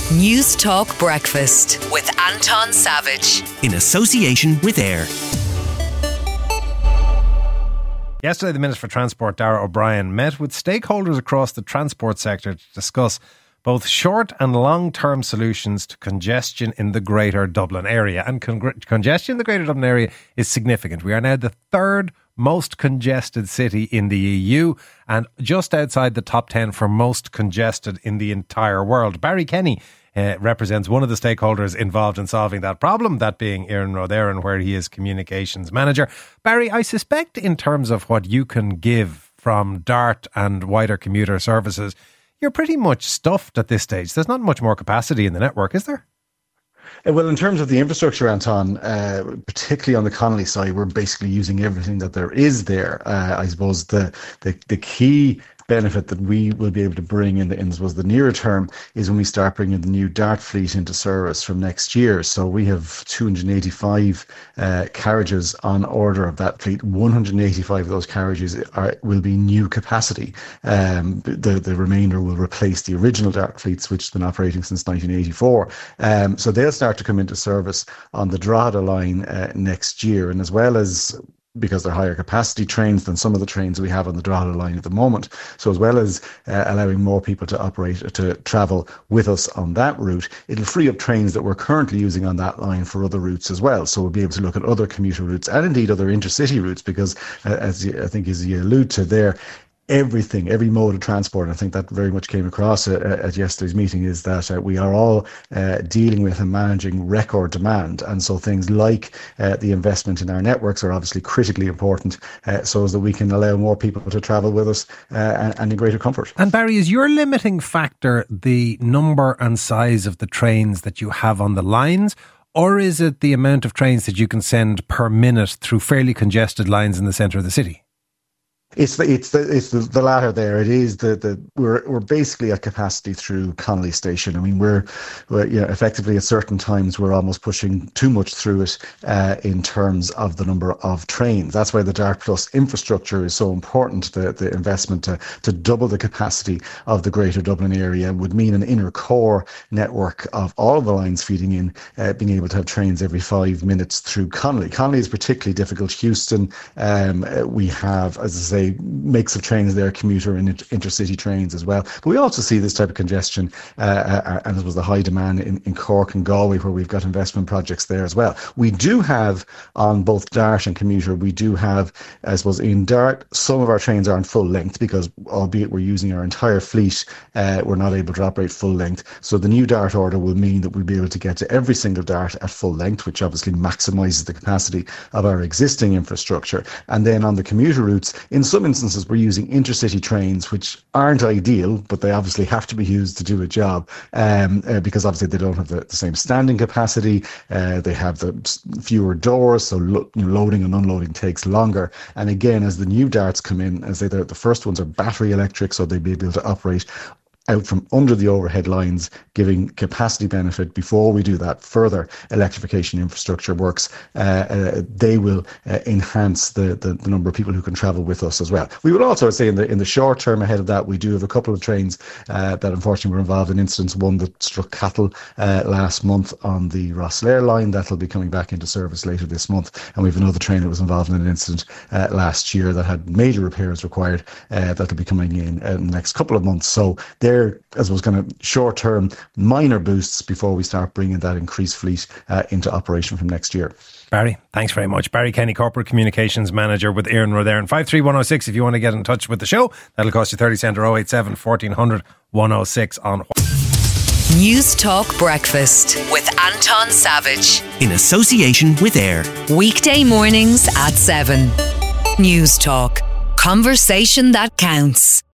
News Talk Breakfast with Anton Savage. In association with AIR. Yesterday, the Minister for Transport, Darragh O'Brien, met with stakeholders across the transport sector to discuss both short and long-term solutions to congestion in the Greater Dublin area. And congestion in the Greater Dublin area is significant. We are now the third most congested city in the EU and just outside the top 10 for most congested in the entire world. Barry Kenny represents one of the stakeholders involved in solving that problem, that being Éireann Rodaran, where he is communications manager. Barry, I suspect in terms of what you can give from DART and wider commuter services, you're pretty much stuffed at this stage. There's not much more capacity in the network, is there? Well, in terms of the infrastructure, Anton, particularly on the Connolly side, we're basically using everything that there is there. I suppose the key benefit that we will be able to bring in the nearer term is when we start bringing the new DART fleet into service from next year. So we have 285 carriages on order of that fleet. 185 of those carriages will be new capacity. The remainder will replace the original DART fleets, which have been operating since 1984. So they'll start to come into service on the Drogheda line next year, and as well as because they're higher capacity trains than some of the trains we have on the Drogheda line at the moment. So as well as allowing more people to travel with us on that route, it'll free up trains that we're currently using on that line for other routes as well. So we'll be able to look at other commuter routes and indeed other intercity routes because as you allude to there, every mode of transport, and I think that very much came across at yesterday's meeting, is that we are all dealing with and managing record demand. And so things like the investment in our networks are obviously critically important so as that we can allow more people to travel with us and in greater comfort. And Barry, is your limiting factor the number and size of the trains that you have on the lines? Or is it the amount of trains that you can send per minute through fairly congested lines in the centre of the city? It's the latter there. It is we're basically at capacity through Connolly Station. I mean, we're effectively at certain times we're almost pushing too much through it in terms of the number of trains. That's why the DART Plus infrastructure is so important. The investment to double the capacity of the Greater Dublin area would mean an inner core network of all of the lines feeding in, being able to have trains every 5 minutes through Connolly. Connolly is particularly difficult. Houston, we have, as I say, mix of trains there, commuter and intercity trains as well. But we also see this type of congestion, and it was the high demand in Cork and Galway, where we've got investment projects there as well. We do have on both DART and commuter, we do have, I suppose, in DART, some of our trains aren't full length because, albeit we're using our entire fleet, we're not able to operate full length. So the new DART order will mean that we'll be able to get to every single DART at full length, which obviously maximises the capacity of our existing infrastructure. And then on the commuter routes, in some instances, we're using intercity trains, which aren't ideal, but they obviously have to be used to do a job because obviously they don't have the same standing capacity. They have the fewer doors, so loading and unloading takes longer. And again, as the new DARTs come in, as the first ones are battery electric, so they'll be able to operate out from under the overhead lines, giving capacity benefit. Before we do that further electrification infrastructure works, they will enhance the number of people who can travel with us as well. We would also say in the short term ahead of that, we do have a couple of trains that unfortunately were involved in incidents. One that struck cattle last month on the Rosslare line, that'll be coming back into service later this month. And we have another train that was involved in an incident last year that had major repairs required that'll be coming in the next couple of months. So they're, as was kind of short-term minor boosts before we start bringing that increased fleet into operation from next year. Barry, thanks very much. Barry Kenny, Corporate Communications Manager with Éireann Rodaran. 53106 if you want to get in touch with the show. That'll cost you 30 cents or 087 1400 106 on News Talk Breakfast with Anton Savage. In association with AIR. Weekday mornings at 7. News Talk. Conversation that counts.